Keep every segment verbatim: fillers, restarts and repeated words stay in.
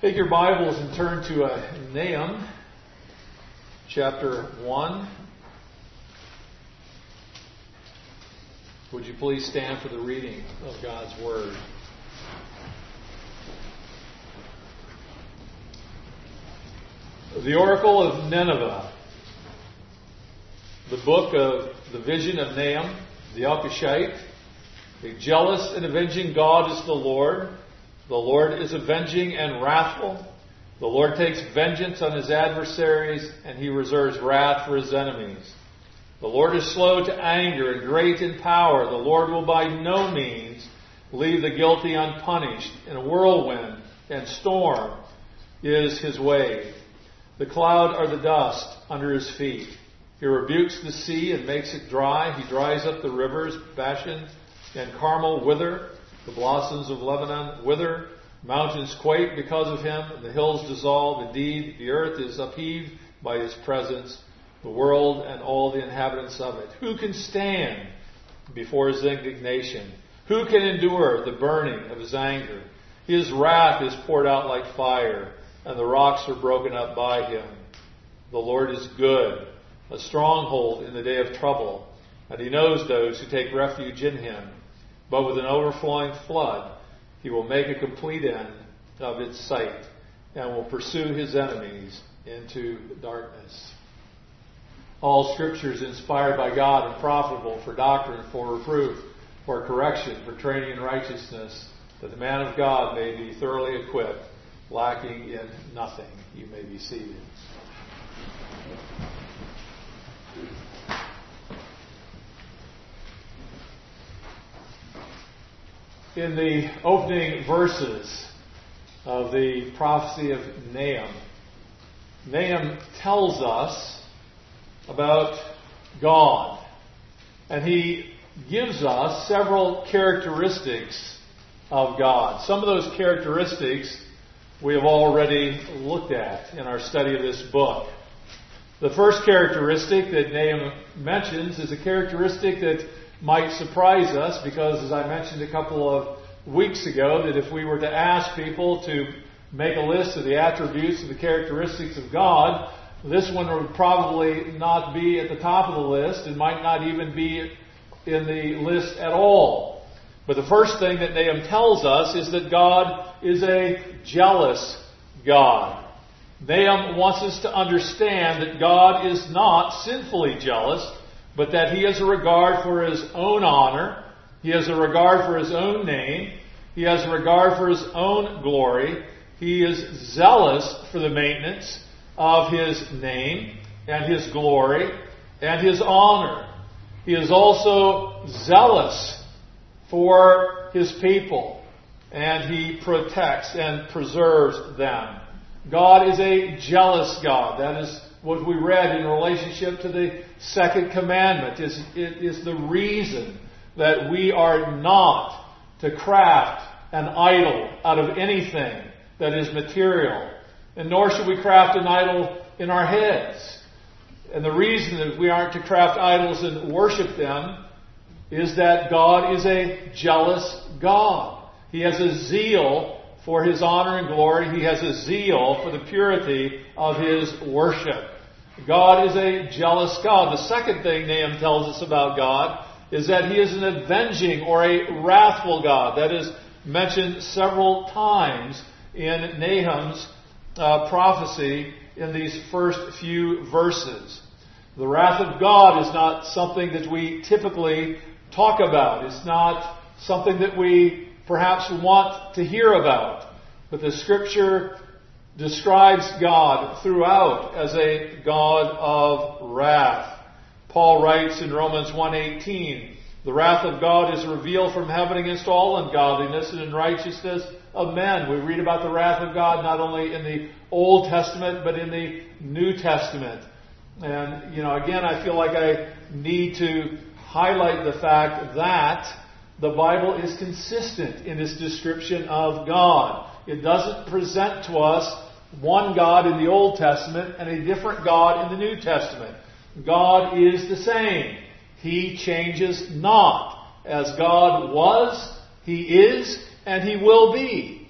Take your Bibles and turn to uh, Nahum, chapter one. Would you please stand for the reading of God's Word? The Oracle of Nineveh, the book of the vision of Nahum, the Elkoshite. A jealous and avenging God is the Lord. The Lord is avenging and wrathful. The Lord takes vengeance on his adversaries, and he reserves wrath for his enemies. The Lord is slow to anger and great in power. The Lord will by no means leave the guilty unpunished. In a whirlwind and storm is his way. The cloud are the dust under his feet. He rebukes the sea and makes it dry. He dries up the rivers. Bashan and Carmel wither. The blossoms of Lebanon wither. Mountains quake because of him, and the hills dissolve. Indeed, the earth is upheaved by his presence, the world and all the inhabitants of it. Who can stand before his indignation? Who can endure the burning of his anger? His wrath is poured out like fire, and the rocks are broken up by him. The Lord is good, a stronghold in the day of trouble, and he knows those who take refuge in him. But with an overflowing flood, he will make a complete end of its sight and will pursue his enemies into darkness. All Scripture is inspired by God and profitable for doctrine, for reproof, for correction, for training in righteousness, that the man of God may be thoroughly equipped, lacking in nothing. You may be seated. In the opening verses of the prophecy of Nahum, Nahum tells us about God. And he gives us several characteristics of God. Some of those characteristics we have already looked at in our study of this book. The first characteristic that Nahum mentions is a characteristic that might surprise us, because as I mentioned a couple of weeks ago, that if we were to ask people to make a list of the attributes and the characteristics of God, this one would probably not be at the top of the list and might not even be in the list at all. But the first thing that Nahum tells us is that God is a jealous God. Nahum wants us to understand that God is not sinfully jealous, but that he has a regard for his own honor. He has a regard for his own name. He has a regard for his own glory. He is zealous for the maintenance of his name and his glory and his honor. He is also zealous for his people, and he protects and preserves them. God is a jealous God. That is what we read in relationship to the second commandment. Is it is the reason that we are not to craft an idol out of anything that is material. And nor should we craft an idol in our heads. And the reason that we aren't to craft idols and worship them is that God is a jealous God. He has a zeal for his honor and glory. He has a zeal for the purity of his worship. God is a jealous God. The second thing Nahum tells us about God is that he is an avenging or a wrathful God. That is mentioned several times in Nahum's uh, prophecy in these first few verses. The wrath of God is not something that we typically talk about. It's not something that we perhaps want to hear about. But the Scripture describes God throughout as a God of wrath. Paul writes in Romans one eighteen, the wrath of God is revealed from heaven against all ungodliness and unrighteousness of men. We read about the wrath of God not only in the Old Testament, but in the New Testament. And, you know, again, I feel like I need to highlight the fact that the Bible is consistent in its description of God. It doesn't present to us one God in the Old Testament and a different God in the New Testament. God is the same. He changes not. As God was, He is, and He will be.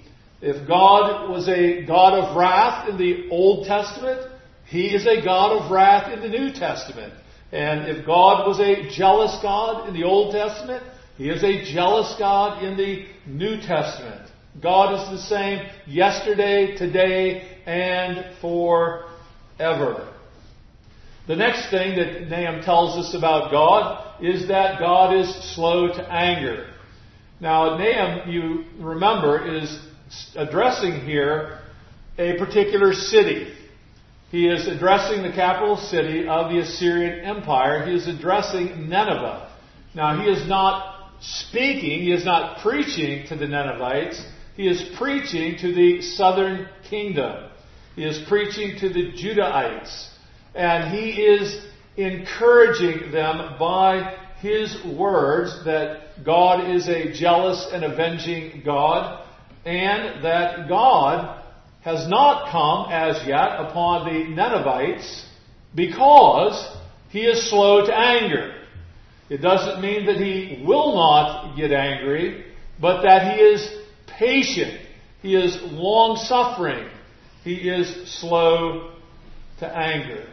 If God was a God of wrath in the Old Testament, He is a God of wrath in the New Testament. And if God was a jealous God in the Old Testament, He is a jealous God in the New Testament. God is the same yesterday, today, and forever. The next thing that Nahum tells us about God is that God is slow to anger. Now, Nahum, you remember, is addressing here a particular city. He is addressing the capital city of the Assyrian Empire. He is addressing Nineveh. Now, he is not speaking, he is not preaching to the Ninevites. He is preaching to the southern kingdom. He is preaching to the Judahites. And he is encouraging them by his words that God is a jealous and avenging God, and that God has not come as yet upon the Ninevites because He is slow to anger. It doesn't mean that He will not get angry, but that He is patient. He is long-suffering. He is slow to anger.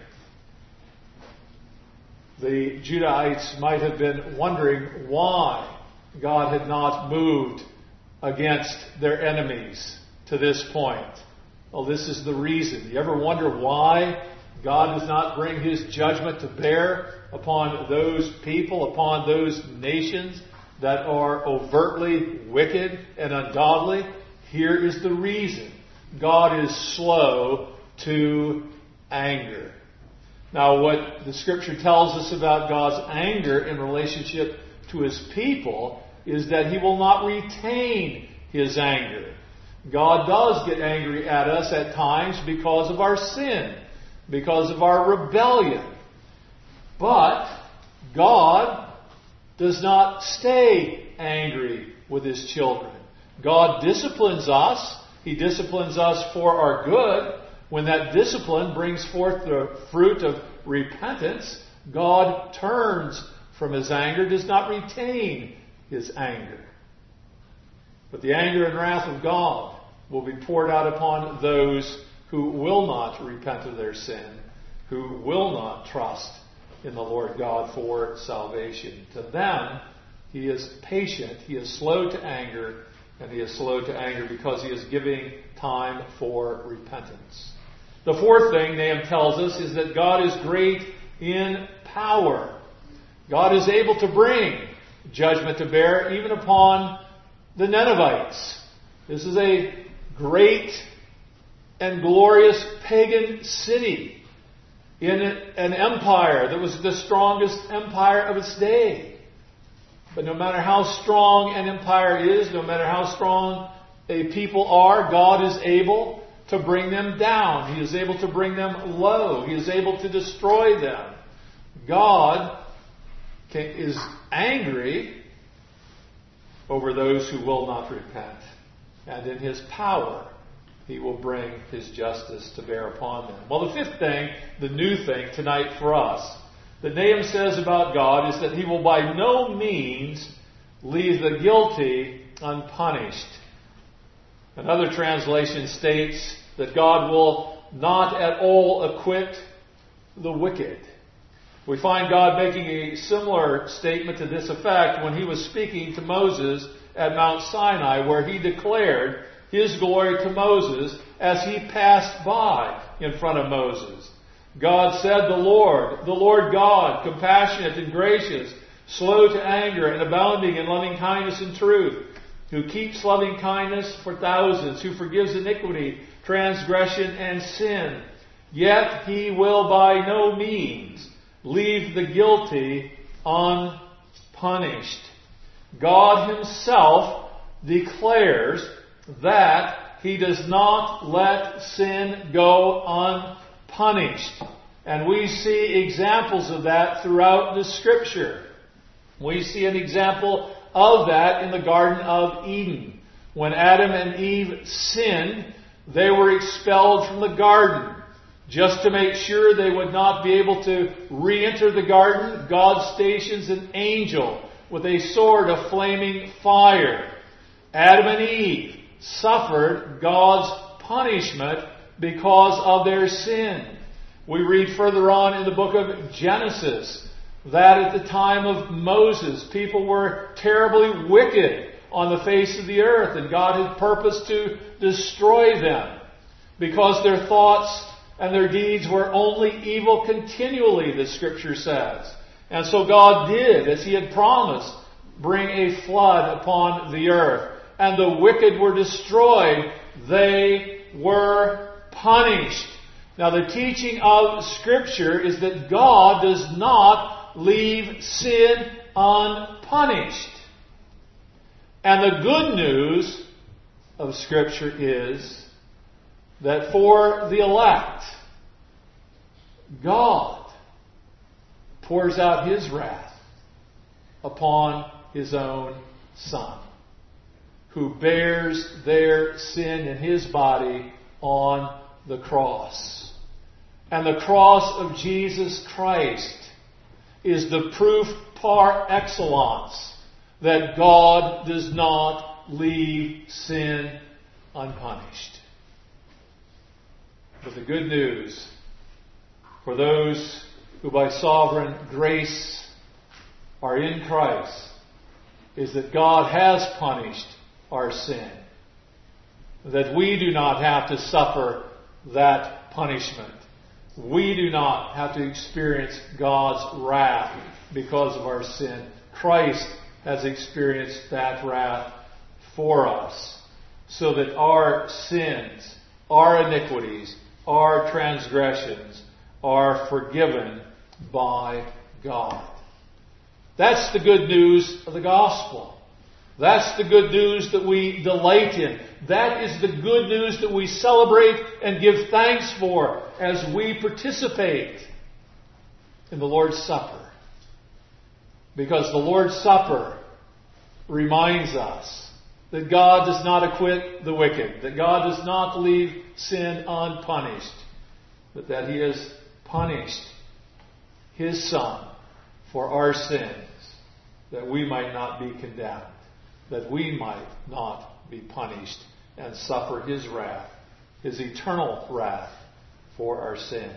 The Judahites might have been wondering why God had not moved against their enemies to this point. Well, this is the reason. You ever wonder why God does not bring His judgment to bear upon those people, upon those nations that are overtly wicked and ungodly? Here is the reason. God is slow to anger. Now, what the Scripture tells us about God's anger in relationship to His people is that He will not retain His anger. God does get angry at us at times because of our sin, because of our rebellion. But God does not stay angry with His children. God disciplines us. He disciplines us for our good. When that discipline brings forth the fruit of repentance, God turns from His anger, does not retain His anger. But the anger and wrath of God will be poured out upon those who will not repent of their sin, who will not trust in the Lord God for salvation. To them, He is patient, He is slow to anger, and He is slow to anger because He is giving time for repentance. The fourth thing Nahum tells us is that God is great in power. God is able to bring judgment to bear even upon the Ninevites. This is a great and glorious pagan city in an empire that was the strongest empire of its day. But no matter how strong an empire is, no matter how strong a people are, God is able to bring them down. He is able to bring them low. He is able to destroy them. God is angry over those who will not repent. And in His power, He will bring His justice to bear upon them. Well, the fifth thing, the new thing tonight for us, that Nahum says about God is that He will by no means leave the guilty unpunished. Another translation states that God will not at all acquit the wicked. We find God making a similar statement to this effect when He was speaking to Moses at Mount Sinai, where He declared His glory to Moses as he passed by in front of Moses. God said, "The Lord, the Lord God, compassionate and gracious, slow to anger and abounding in loving kindness and truth, who keeps loving kindness for thousands, who forgives iniquity, transgression, and sin. Yet He will by no means leave the guilty unpunished." God Himself declares that He does not let sin go unpunished. And we see examples of that throughout the Scripture. We see an example of that in the Garden of Eden. When Adam and Eve sinned, they were expelled from the garden. Just to make sure they would not be able to re-enter the garden, God stations an angel with a sword of flaming fire. Adam and Eve suffered God's punishment because of their sin. We read further on in the book of Genesis that at the time of Moses, people were terribly wicked on the face of the earth, and God had purposed to destroy them because their thoughts and their deeds were only evil continually, the Scripture says. And so God did, as He had promised, bring a flood upon the earth, and the wicked were destroyed. They were punished. Now, the teaching of Scripture is that God does not leave sin unpunished. And the good news of Scripture is that for the elect, God pours out His wrath upon His own Son, who bears their sin in His body on the cross. And the cross of Jesus Christ is the proof par excellence that God does not leave sin unpunished. But the good news for those who by sovereign grace are in Christ is that God has punished our sin. That we do not have to suffer that punishment. We do not have to experience God's wrath because of our sin. Christ has experienced that wrath for us, so that our sins, our iniquities, our transgressions are forgiven by God. That's the good news of the gospel. That's the good news that we delight in. That is the good news that we celebrate and give thanks for as we participate in the Lord's Supper. Because the Lord's Supper reminds us that God does not acquit the wicked, that God does not leave sin unpunished, but that He has punished His Son for our sins, that we might not be condemned, that we might not be punished and suffer His wrath, His eternal wrath for our sins.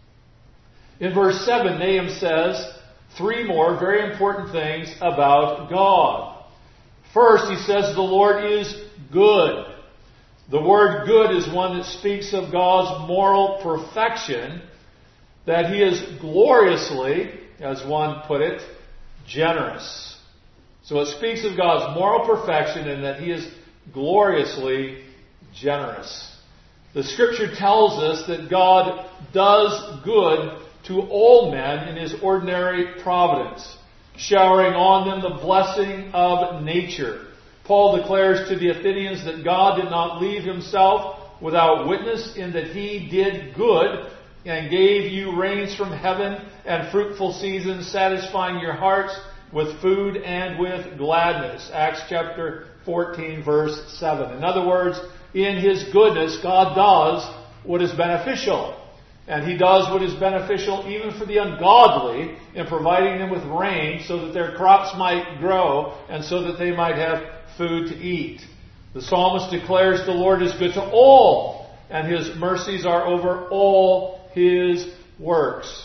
In verse seven, Nahum says three more very important things about God. First, he says the Lord is good. The word good is one that speaks of God's moral perfection, that He is gloriously, as one put it, generous. So it speaks of God's moral perfection and that He is gloriously generous. The Scripture tells us that God does good to all men in His ordinary providence, showering on them the blessing of nature. Paul declares to the Athenians that God did not leave Himself without witness, in that He did good and gave you rains from heaven and fruitful seasons, satisfying your hearts with food and with gladness. Acts chapter fourteen, verse seven. In other words, in His goodness, God does what is beneficial. And He does what is beneficial even for the ungodly in providing them with rain so that their crops might grow and so that they might have food to eat. The psalmist declares the Lord is good to all, and His mercies are over all His works.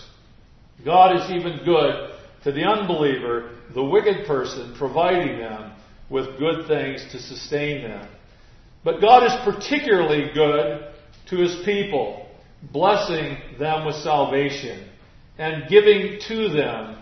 God is even good to the unbeliever, the wicked person, providing them with good things to sustain them. But God is particularly good to His people, blessing them with salvation and giving to them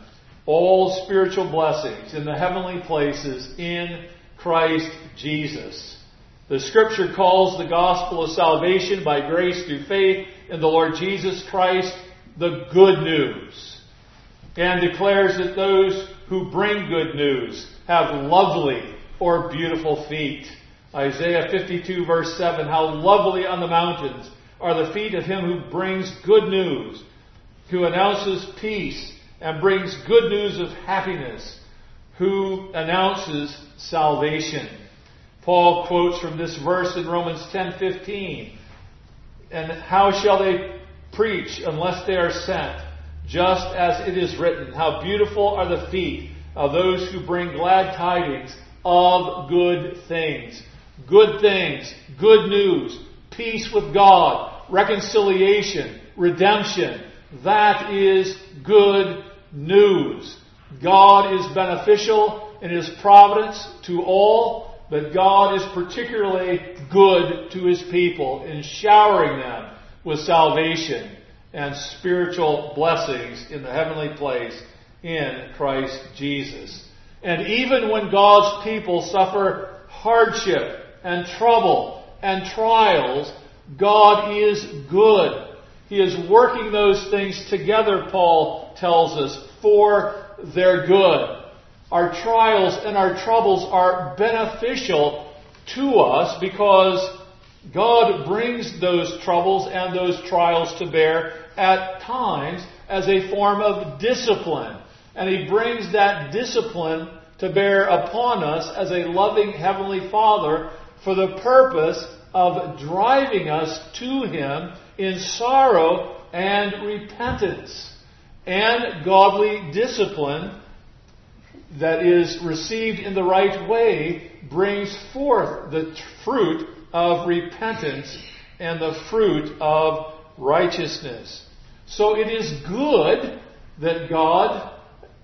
all spiritual blessings in the heavenly places in Christ Jesus. The Scripture calls the gospel of salvation by grace through faith in the Lord Jesus Christ the good news, and declares that those who bring good news have lovely or beautiful feet. Isaiah fifty-two verse seven, how lovely on the mountains are the feet of him who brings good news, who announces peace and brings good news of happiness, who announces salvation. Paul quotes from this verse in Romans ten fifteen, and how shall they preach unless they are sent? Just as it is written, how beautiful are the feet of those who bring glad tidings of good things, good things, good news, peace with God, reconciliation, redemption. That is good news. God is beneficial in His providence to all, but God is particularly good to His people in showering them with salvation and spiritual blessings in the heavenly place in Christ Jesus. And even when God's people suffer hardship and trouble and trials, God is good. He is working those things together, Paul tells us, for their good. Our trials and our troubles are beneficial to us because God brings those troubles and those trials to bear at times as a form of discipline. And He brings that discipline to bear upon us as a loving Heavenly Father for the purpose of driving us to Him in sorrow and repentance. And godly discipline that is received in the right way brings forth the fruit of repentance and the fruit of righteousness. So it is good that God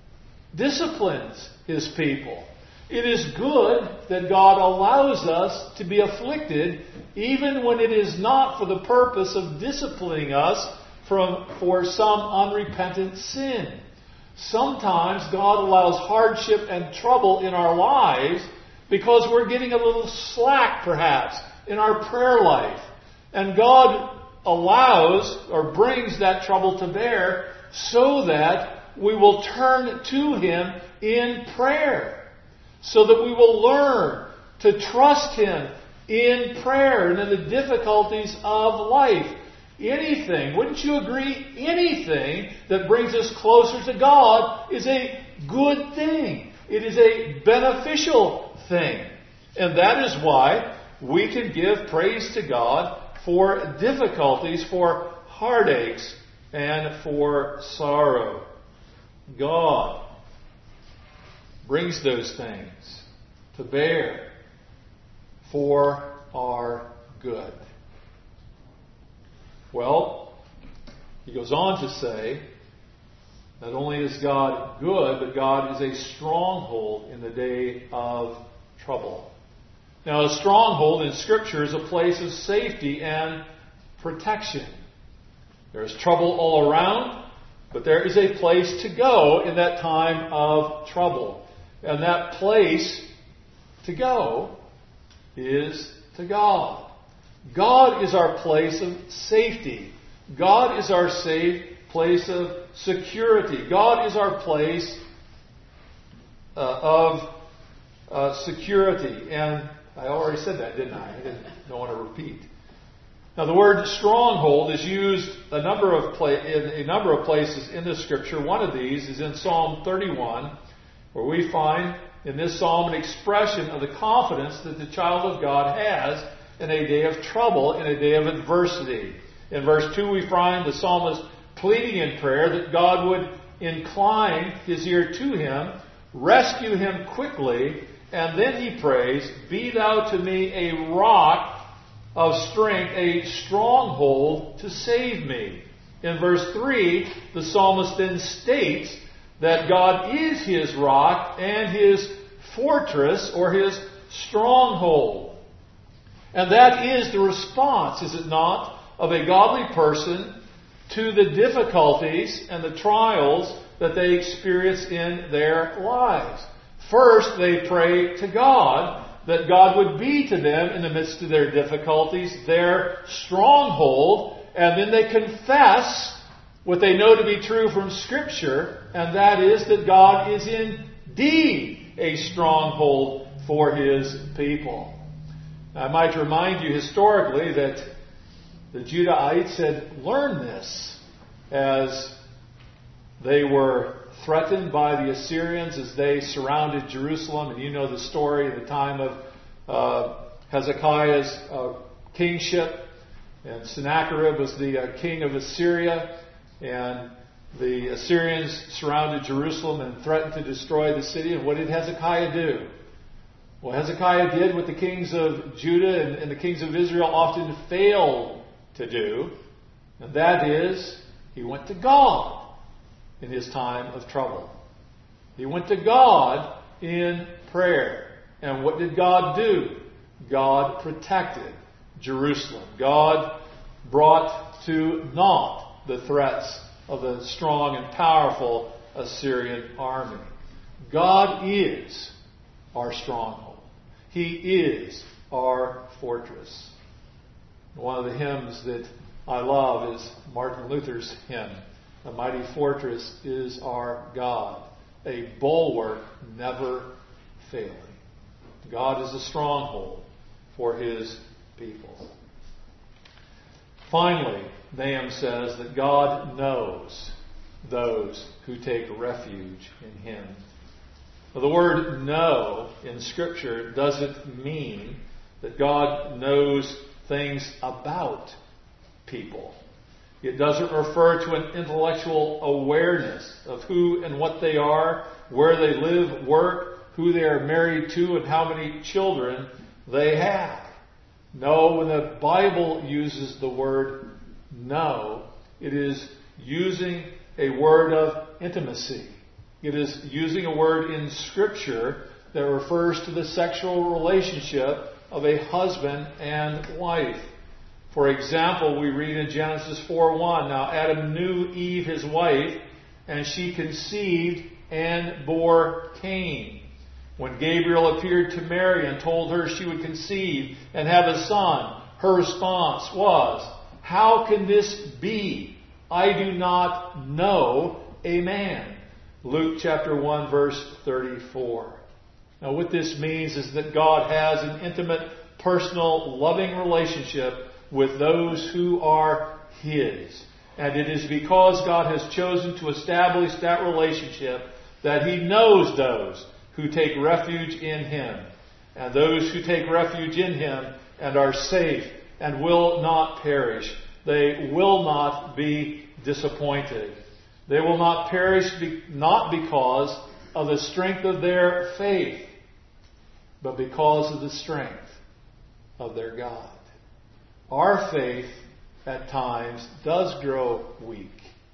disciplines His people. It is good that God allows us to be afflicted even when it is not for the purpose of disciplining us from, for some unrepentant sin. Sometimes God allows hardship and trouble in our lives because we're getting a little slack, perhaps, in our prayer life. And God allows or brings that trouble to bear so that we will turn to Him in prayer, so that we will learn to trust Him in prayer and in the difficulties of life. Anything, wouldn't you agree? Anything that brings us closer to God is a good thing. It is a beneficial thing. And that is why we can give praise to God for difficulties, for heartaches, and for sorrow. God brings those things to bear for our good. Well, he goes on to say, not only is God good, but God is a stronghold in the day of trouble. Now, a stronghold in Scripture is a place of safety and protection. There is trouble all around, but there is a place to go in that time of trouble. And that place to go is to God. God is our place of safety. God is our safe place of security. God is our place uh, of uh, security. And I already said that, didn't I? I didn't don't want to repeat. Now, the word stronghold is used a number of pla- in a number of places in the Scripture. One of these is in Psalm thirty-one, where we find in this psalm an expression of the confidence that the child of God has in a day of trouble, in a day of adversity. In verse two, we find the psalmist pleading in prayer that God would incline His ear to him, rescue him quickly, and then he prays, "Be thou to me a rock of strength, a stronghold to save me." In verse three, the psalmist then states that God is his rock and his fortress or his stronghold. And that is the response, is it not, of a godly person to the difficulties and the trials that they experience in their lives. First, they pray to God that God would be to them in the midst of their difficulties, their stronghold, and then they confess what they know to be true from Scripture, and that is that God is indeed a stronghold for His people. I might remind you historically that the Judahites had learned this as they were threatened by the Assyrians as they surrounded Jerusalem. And you know the story of the time of uh, Hezekiah's uh, kingship. And Sennacherib was the uh, king of Assyria. And the Assyrians surrounded Jerusalem and threatened to destroy the city. And what did Hezekiah do? Well, Hezekiah did what the kings of Judah and, and the kings of Israel often failed to do, and that is, he went to God in his time of trouble. He went to God in prayer. And what did God do? God protected Jerusalem. God brought to naught the threats of the strong and powerful Assyrian army. God is our stronghold. He is our fortress. One of the hymns that I love is Martin Luther's hymn, "A mighty fortress is our God, a bulwark never failing." God is a stronghold for His people. Finally, Nahum says that God knows those who take refuge in Him. Now, the word know in Scripture doesn't mean that God knows things about people. It doesn't refer to an intellectual awareness of who and what they are, where they live, work, who they are married to, and how many children they have. No, when the Bible uses the word know, it is using a word of intimacy. It is using a word in Scripture that refers to the sexual relationship of a husband and wife. For example, we read in Genesis four one, "Now Adam knew Eve his wife, and she conceived and bore Cain. When Gabriel appeared to Mary and told her she would conceive and have a son, her response was, 'How can this be? I do not know a man.'" Luke chapter one, verse thirty-four. Now what this means is that God has an intimate, personal, loving relationship with those who are His. And it is because God has chosen to establish that relationship that He knows those who take refuge in Him. And those who take refuge in Him and are safe and will not perish. They will not be disappointed. They will not perish be, not because of the strength of their faith, but because of the strength of their God. Our faith at times does grow weak.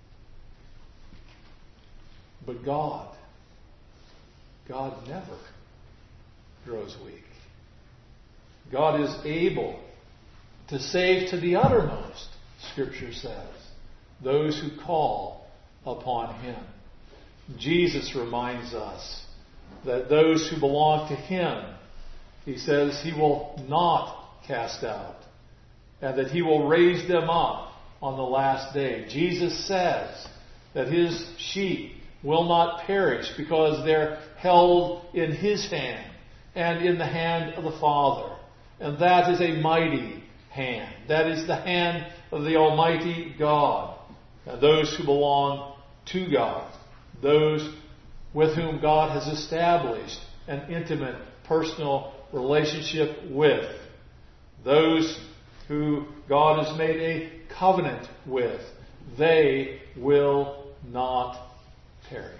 But God, God never grows weak. God is able to save to the uttermost, Scripture says, those who call upon Him. Jesus reminds us that those who belong to Him, He says He will not cast out, and that He will raise them up on the last day. Jesus says that His sheep will not perish because they're held in His hand and in the hand of the Father. And that is a mighty hand. That is the hand of the Almighty God. And those who belong to God, those with whom God has established an intimate, personal relationship with, those who God has made a covenant with, they will not perish.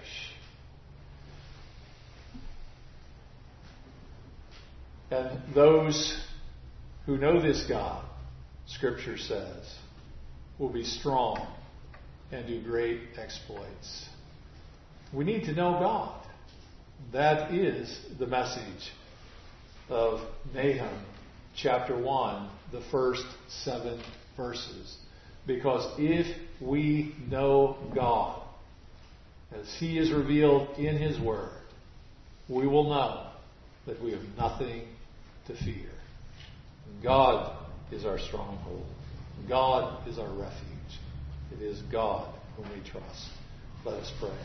And those who know this God, Scripture says, will be strong and do great exploits. We need to know God. That is the message of Nahum chapter one, the first seven verses. Because if we know God, as He is revealed in His Word, we will know that we have nothing to fear. God is our stronghold. God is our refuge. It is God whom we trust. Let us pray.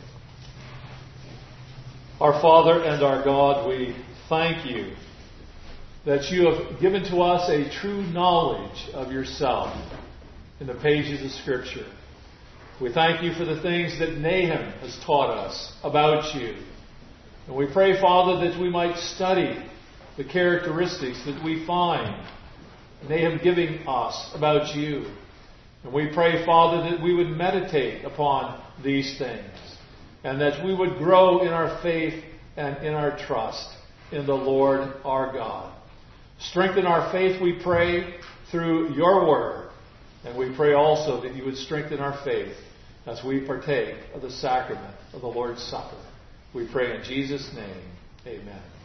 Our Father and our God, we thank You that You have given to us a true knowledge of Yourself in the pages of Scripture. We thank You for the things that Nahum has taught us about You. And we pray, Father, that we might study the characteristics that we find Nahum giving us about You. And we pray, Father, that we would meditate upon these things, and that we would grow in our faith and in our trust, in the Lord our God. Strengthen our faith, we pray, through your word. And we pray also that you would strengthen our faith as we partake of the sacrament of the Lord's Supper. We pray in Jesus' name. Amen.